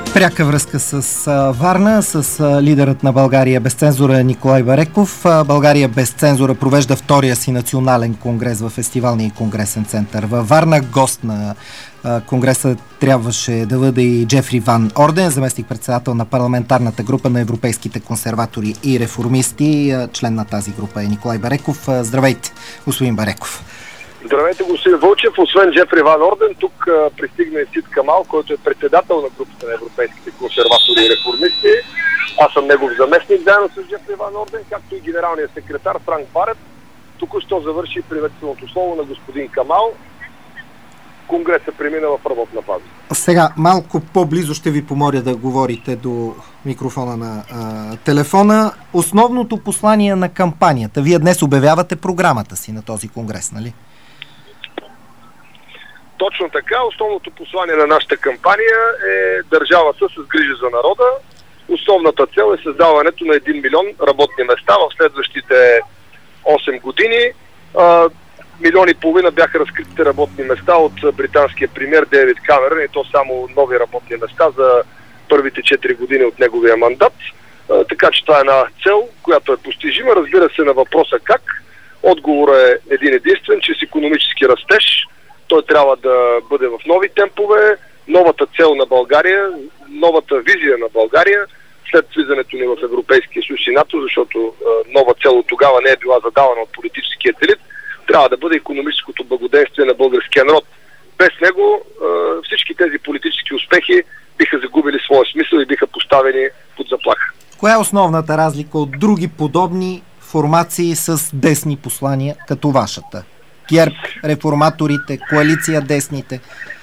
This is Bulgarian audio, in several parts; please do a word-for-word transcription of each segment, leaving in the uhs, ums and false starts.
Пряка връзка с а, Варна, с а, лидерът на България без цензура Николай Бареков. А, България без цензура провежда втория си национален конгрес в фестивалния конгресен център във Варна. Гост на а, конгреса трябваше да бъде и Джефри Ван Орден, заместник-председател на парламентарната група на европейските консерватори и реформисти. А, член на тази група е Николай Бареков. А, здравейте, господин Бареков. Здравейте, господин Вълчев. Освен Джефри Ван Орден, тук а, пристигна и Сид Камал, който е председател на групата на европейските консерватори и реформисти. Аз съм негов заместник, заедно с Джефри Ван Орден, както и генералният секретар Франк Барет. Току-що завърши приветственото слово на господин Камал. Конгресът премина в работна фаза. Сега малко по-близо ще ви помоля да говорите до микрофона на а, телефона. Основното послание на кампанията. Вие днес обявявате програмата си на този конгрес, нали? Точно така. Основното послание на нашата кампания е държавата с грижа за народа. Основната цел е създаването на един милион работни места в следващите осем години. А, милион и половина бяха разкритите работни места от британския премиер Дейвид Камерън, и то само нови работни места за първите четири години от неговия мандат. А, така че това е една цел, която е постижима. Разбира се, на въпроса как. Отговорът е един единствен, че с икономически растеж той трябва да бъде в нови темпове. Новата цел на България, новата визия на България след влизането ни в Европейския съюз и НАТО, защото е, нова цел от тогава не е била задавана от политическия елит, трябва да бъде икономическото благоденствие на българския народ. Без него е, всички тези политически успехи биха загубили своя смисъл и биха поставени под заплаха. Коя е основната разлика от други подобни формации с десни послания като вашата? ГЕРБ, реформаторите, коалиция десните?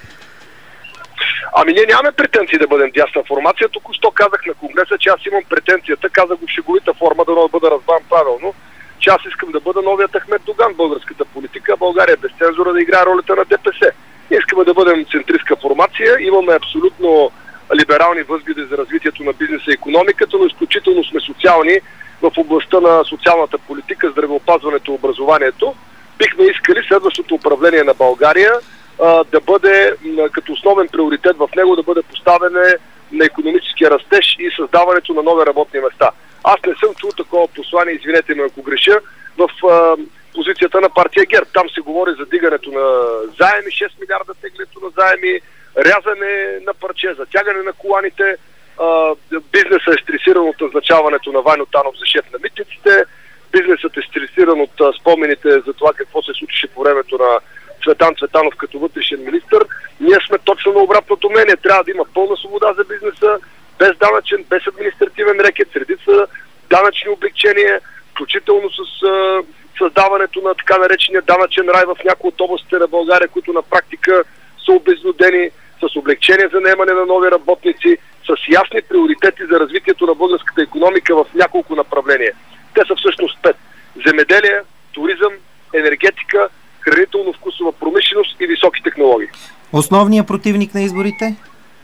Ами ние нямаме претенции да бъдем дясна формация. Току-що казах на конгреса, че аз имам претенцията, казах го в шеговита форма, да не бъда разбран правилно, че аз искам да бъда новият Ахмед Доган в българската политика, България без цензура да играе ролята на ДПС. Ние искаме да бъдем центристка формация, имаме абсолютно либерални възгледи за развитието на бизнеса и икономиката, но изключително сме социални в областта на социалната политика, здравеопазването и образованието. Бихме искали следващото управление на България а, да бъде а, като основен приоритет в него да бъде поставяне на икономическия растеж и създаването на нови работни места. Аз не съм чул такова послание, извинете ме ако греша, в а, позицията на партия ГЕРБ. Там се говори за дигането на заеми, шест милиарда теглето на заеми, рязане на парче, затягане на коланите. А, бизнесът е стресиран от назначаването на Ваньо Танов за шеф на митниците. Бизнесът е стресиран от а, спомените за това какво се случише по времето на Цветан Цветанов като вътрешен министър. Ние сме точно на обратното мнение. Трябва да има пълна свобода за бизнеса, без данъчен, без административен рекет, средица данъчни облегчения, включително с а, създаването на така наречения данъчен рай в някои от областите на България, които на практика са обезлюдени, с облегчение за наемане на нови работници, с ясни приоритети за развитието на българската икономика в няколко направления. Те са всъщност пет. Земеделие, туризъм, енергетика, хранително-вкусова промишленост и високи технологии. Основният противник на изборите?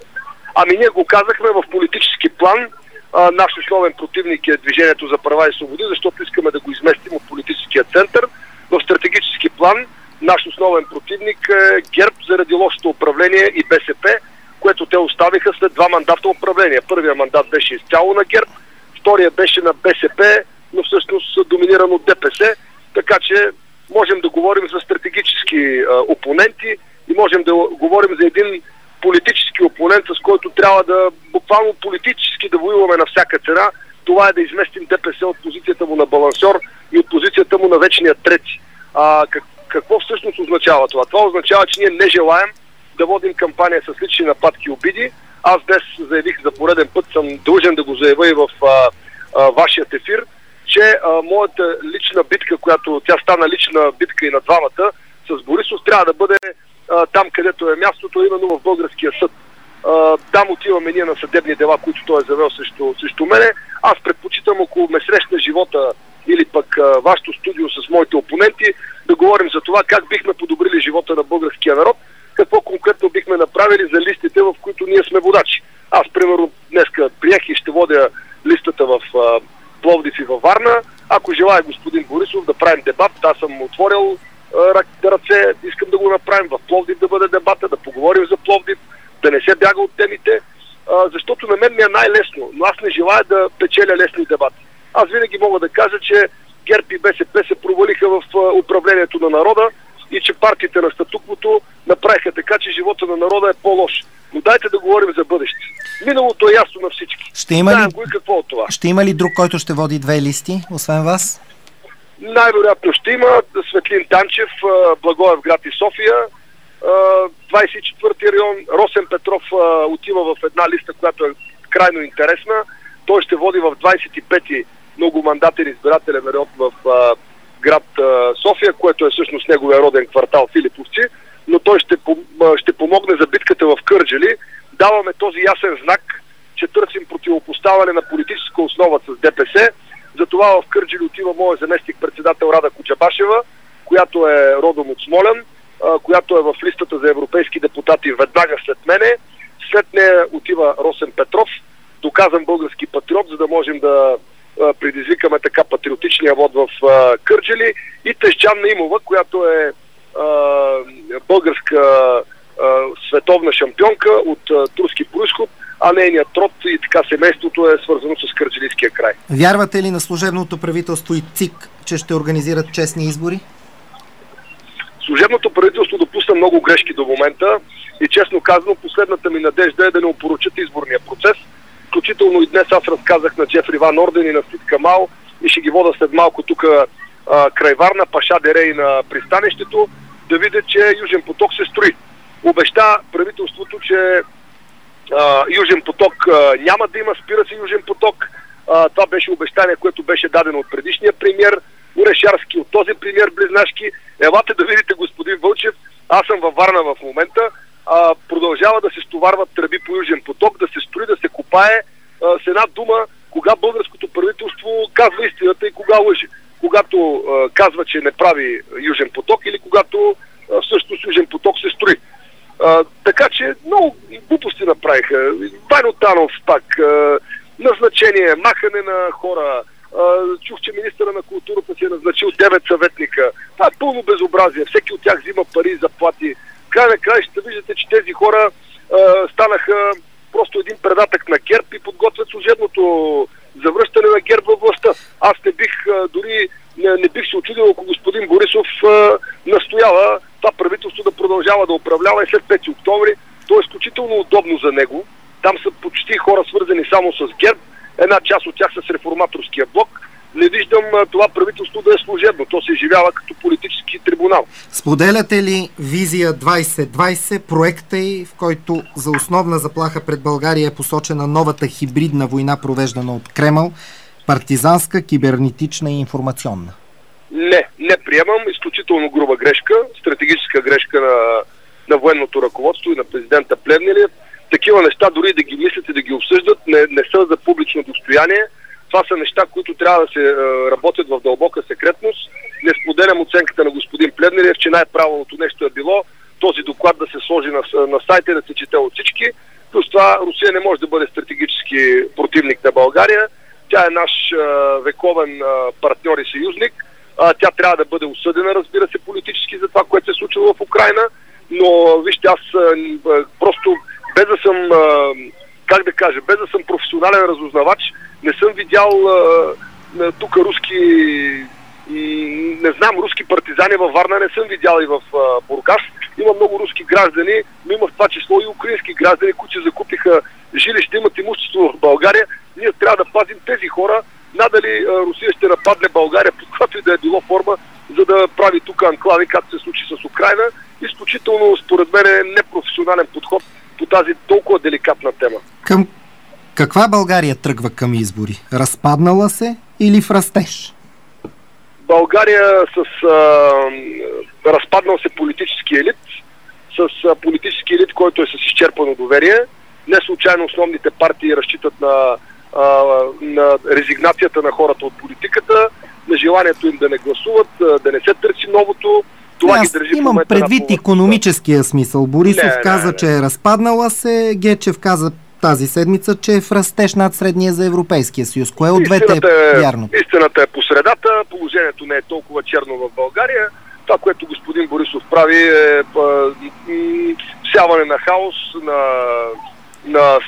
Ами ние го казахме в политически план. А, наш основен противник е Движението за права и свободи, защото искаме да го изместим от политическия център. В стратегически план наш основен противник е ГЕРБ заради лошото управление и БСП, което те оставиха след два мандата управление. Първият мандат беше изцяло на ГЕРБ, втория беше на БСП, но всъщност доминиран от ДПС, така че можем да говорим за стратегически а, опоненти и можем да говорим за един политически опонент, с който трябва да буквално политически да воюваме на всяка цена. Това е да изместим ДПС от позицията му на балансьор и от позицията му на вечния трети. А, как, какво всъщност означава това? Това означава, че ние не желаем да водим кампания с лични нападки и обиди. Аз днес заявих за пореден път, съм дължен да го заявя и в а, а, вашият ефир, че а, моята лична битка, която тя стана лична битка и на двамата, с Борисов трябва да бъде а, там, където е мястото, именно в българския съд. А, там отиваме ние на съдебни дела, които той е завел срещу, срещу мене. Аз предпочитам, ако ме срещне живота или пък а, вашето студио с моите опоненти, да говорим за това как бихме подобрили живота на българския народ, какво конкретно бихме направили за листите, в които ние сме водачи. Аз, примерно, днеска приех и ще водя листата в а, Пловдив и във Варна. Ако желая господин Борисов да правим дебат, аз съм отворил а, ръце, искам да го направим в Пловдив да бъде дебата, да поговорим за Пловдив, да не се бяга от темите. защото на мен ми е най-лесно, но аз не желая да печеля лесни дебати. Аз винаги мога да кажа, че ГЕРБ и БСП се провалиха в управлението на народа и че партиите на статуквото направиха така, че живота на народа е по-лош. Но дайте да говорим за бъдеще. Миналото е ясно на всички. Ще има ли, го и какво от това. Ще има ли друг, който ще води две листи, освен вас? Най-вероятно ще има Светлин Танчев, Благоевград и София, двадесет и четвърти район. Росен Петров отива в една листа, която е крайно интересна. Той ще води в двадесет и пети многомандатен избирателен район в град София, което е всъщност неговия роден квартал Филиповци, но той ще, ще помогне за битката в Кърджали. Даваме този ясен знак, че търсим противопоставяне на политическа основа с ДПС. Затова в Кърджали отива моят заместник-председател Рада Коджабашева, която е родом от Смолян, която е в листата за европейски депутати веднага след мене. След нея отива Росен Петров, доказан български патриот, за да можем да предизвикаме така патриотичния вод в Кърджали, и Тежджан Наимова, която е а, българска а, световна шампионка от а, турски произход, а нейният род и така семейството е свързано с Кърджалийския край. Вярвате ли на служебното правителство и ЦИК, че ще организират честни избори? Служебното правителство допусна много грешки до момента и честно казано последната ми надежда е да не опорочат изборния процес. Включително и днес аз разказах на Джефри Ван Орден и на Сид Камал и ще ги вода след малко тук край Варна, Паша Дере и на пристанището, да видят, че Южен поток се строи. Обеща правителството, че а, Южен поток а, няма да има, спира се Южен поток. А, това беше обещание, което беше дадено от предишния премиер Орешарски, от този премиер Близнашки. Елате да видите, господин Вълчев, аз съм във Варна в момента. А, продължава да се стоварват тръби по Южен поток, да се строи, да се копае, а, с една дума, кога българското правителство казва истината и кога лъже. Когато а, казва, че не прави Южен поток, или когато а, всъщност Южен поток се строи. А, така че много глупости направиха. Вайно Танов пак, а, назначение, махане на хора. А, чух, че министъра на културата си е назначил девет съветника. Това е пълно безобразие. Всеки от тях взима пари и заплати. Край на край ще виждате, че тези хора а, станаха просто един предатък на ГЕРБ и подготвят служебното завръщане на ГЕРБ във властта. Аз не бих а, дори не, не бих се очудил, ако господин Борисов а, настоява това правителство да продължава да управлява и след пети октомври. То е изключително удобно за него. Там са почти хора свързани само с ГЕРБ. Една част от тях с реформаторския блок. Не виждам а, това правителство да е служебно. То се изживява като политически трибунал. Споделяте ли визия двадесет двадесет, проекта й, в който за основна заплаха пред България е посочена новата хибридна война, провеждана от Кремъл, партизанска, кибернетична и информационна? Не, не приемам. Изключително груба грешка, стратегическа грешка на, на военното ръководство и на президента Плевнелиев. Такива неща, дори да ги мислят и да ги обсъждат, не, не са за публично достояние. Това са неща, които трябва да се е, работят в дълбока секретност. Не споделям оценката на господин Плевнелиев, че най-правилното нещо е било този доклад да се сложи на, на сайта и да се чете от всички. Плюс това Русия не може да бъде стратегически противник на България. Тя е наш е, вековен е, партньор и съюзник. Е, тя трябва да бъде осъдена, разбира се, политически за това, което се е случило в Украйна. Но вижте, аз е, просто без да съм, е, как да кажа, без да съм професионален разузнавач, не съм видял е, тук руски и не знам, руски партизани във Варна не съм видял и в е, Бургас. Има много руски граждани, но има в това число и украински граждани, които се закупиха жилище, имат имущество в България. Ние трябва да пазим тези хора. Надали е, Русия ще нападне България под която и да е било форма, за да прави тук анклави, както се случи с Украйна. Изключително, според мен, е непрофесионален подход по тази толкова деликатна тема. Към каква България тръгва към избори? Разпаднала се или в растеж? България с а, разпаднал се политически елит, с а, политически елит, който е с изчерпано доверие. Не случайно основните партии разчитат на, а, на резигнацията на хората от политиката, на желанието им да не гласуват, да не се търси новото. Това Аз ги държи имам предвид икономическия смисъл. Борисов не, каза, не, не. че е разпаднала се, Гечев каза тази седмица, че е в растеж над средния за Европейския съюз. Кое от двете е вярно? Истината е по средата, положението не е толкова черно в България. Това, което господин Борисов прави е всяване на хаос, на, на страх,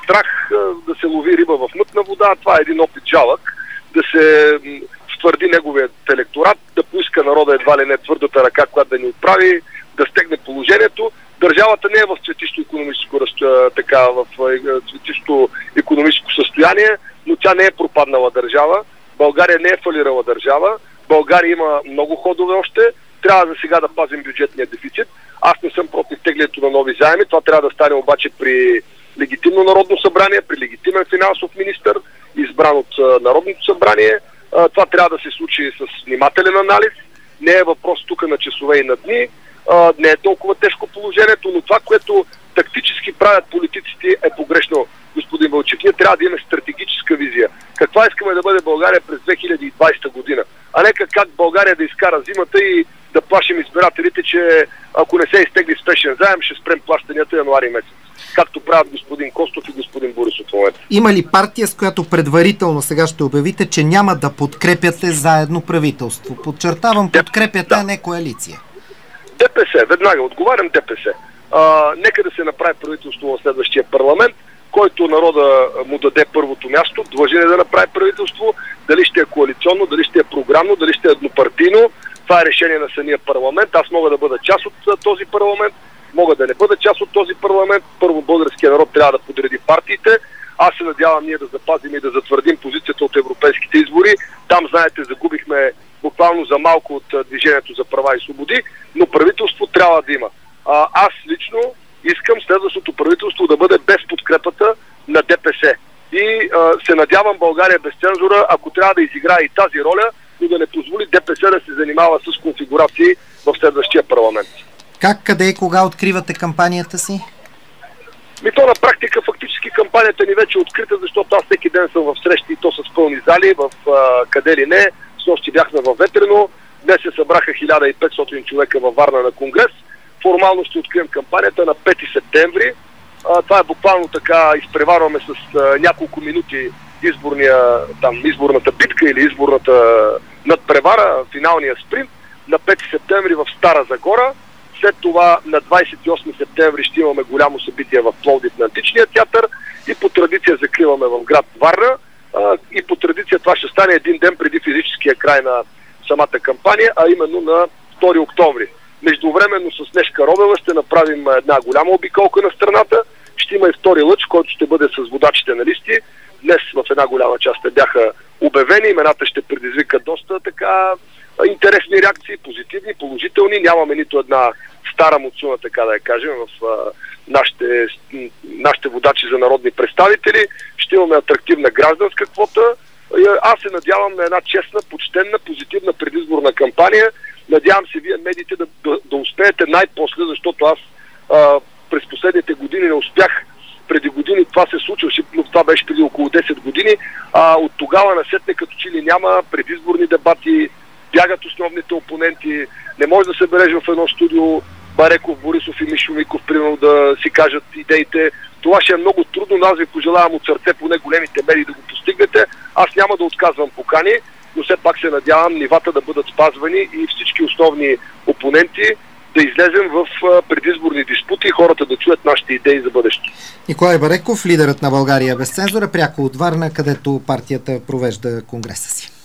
казах, да се лови риба в мътна вода. Това е един опит жалък да се втвърди неговият електорат, да поиска народа едва ли не твърдата ръка, която да ни отправи, да стегне положението. Държавата не е в цветисто икономическо, така, в цветисто икономическо състояние, но тя не е пропаднала държава. България не е фалирала държава. България има много ходове още. Трябва за сега да пазим бюджетния дефицит. Аз не съм против теглянето на нови заеми. Това трябва да стане обаче при легитимно народно събрание, при легитимен финансов министър, избран от Народното събрание. Това трябва да се случи с внимателен анализ. Не е въпрос тук на часове и на дни. Не е толкова тежко положението, но това, което тактически правят политиците, е погрешно, господин Вълчев. Ние трябва да имаме стратегическа визия. Каква искаме да бъде България през две хиляди и двадесета година? А не как България да изкара зимата и да плашим избирателите, че ако не се изтегли спешен заем, ще спрем плащанията януари месец. Както правят господин Костов и господин Борисов в момента. Има ли партия, с която предварително сега ще обявите, че няма да подкрепяте заедно правителство? Подчертавам, подкрепяте, да. А не коалиция. ДПС, веднага отговарям ДПС. А, нека да се направи правителство в следващия парламент, който народа му даде първото място, длъжен е да направи правителство, дали ще е коалиционно, дали ще е програмно, дали ще е еднопартийно. Това е решение на самия парламент. Аз мога да бъда част от този парламент, мога да не бъда част от този парламент. Първо, българския народ трябва да подреди партиите. Аз се надявам ние да запазим и да затвърдим позицията от европейските избори. Там, знаете, загубихме буквално за малко от Движението за права и свободи, но правителство трябва да има. А, аз лично искам следващото правителство да бъде без подкрепата на ДПС. И а, се надявам България без цензура, ако трябва да изиграе и тази роля, но да не позволи ДПС да се занимава с конфигурации в следващия парламент. Как, къде и кога откривате кампанията си? Ми то на практика фактически кампанията ни вече е открита, защото аз всеки ден съм в срещи и то с пълни зали, в а, къде ли не. Снощи бяхме във Ветрено, днес се събраха хиляда и петстотин човека във Варна на конгрес. Формално ще открием кампанията на пети септември. А, това е буквално така, изпреварваме с а, няколко минути изборния, там, изборната битка или изборната надпревара, финалния спринт. На пети септември в Стара Загора. След това на двадесет и осми септември ще имаме голямо събитие в Пловдив на Античния театър и по традиция закриваме в град Варна. А, и по традиция това ще стане един ден преди физическия край на самата кампания, а именно на втори октомври. Междувременно с Снежка Робева ще направим една голяма обиколка на страната. Ще има и втори лъч, който ще бъде с водачите на листи. Днес в една голяма част те бяха обявени. Имената ще предизвикат доста така интересни реакции, позитивни, положителни. Нямаме нито една стара муцуна, така да я кажем, в а, нашите, нашите водачи за народни представители. Ще имаме атрактивна гражданска квота. Аз се надявам на една честна, почтенна, позитивна предизборна кампания. Надявам се вие, медиите, да, да, да успеете най-после, защото аз а, през последните години не успях. Преди години това се случваше, но това беше преди около десет години. А от тогава насетне като че ли няма предизборни дебати, бягат основните опоненти, не може да се береш в едно студио Бареков, Борисов и Мишо Миков, примерно, да си кажат идеите. Това ще е много трудно, но аз ви пожелавам от сърце поне големите медии да го постигнете. Аз няма да отказвам покани, но все пак се надявам нивата да бъдат спазвани и всички основни опоненти да излезем в предизборни диспути и хората да чуят нашите идеи за бъдеще. Николай Бареков, лидерът на България без цензура, пряко от Варна, където партията провежда конгреса си.